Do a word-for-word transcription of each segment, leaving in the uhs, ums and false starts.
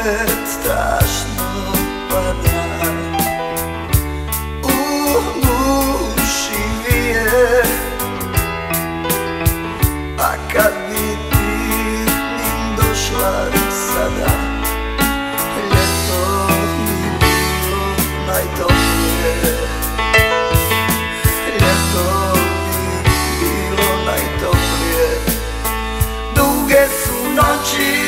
pogled strašno pada, u uši vije, a kad bi ti njim došla sada, ljeto bi bilo najtoplije, ljeto bi bilo najtoplije, duge su noći.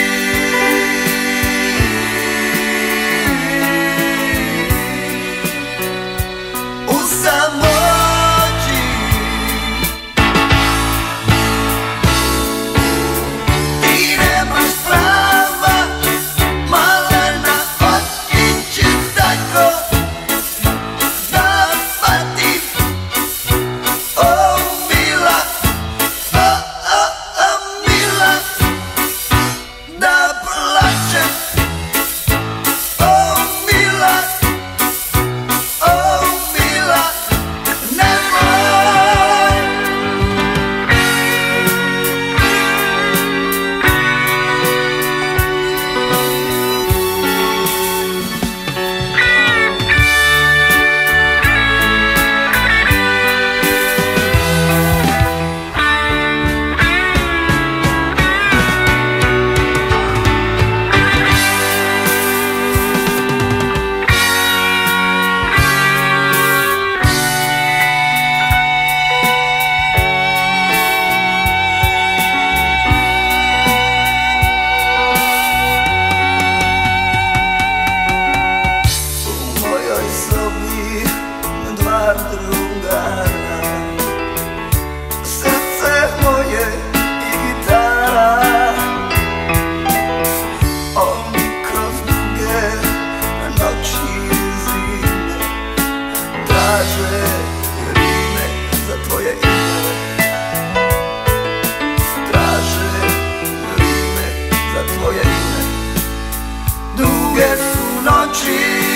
Drugara, srce moje i gitara, oni kroz duge noći zime traže rime za tvoje ime, traže rime za tvoje ime, duge su noći.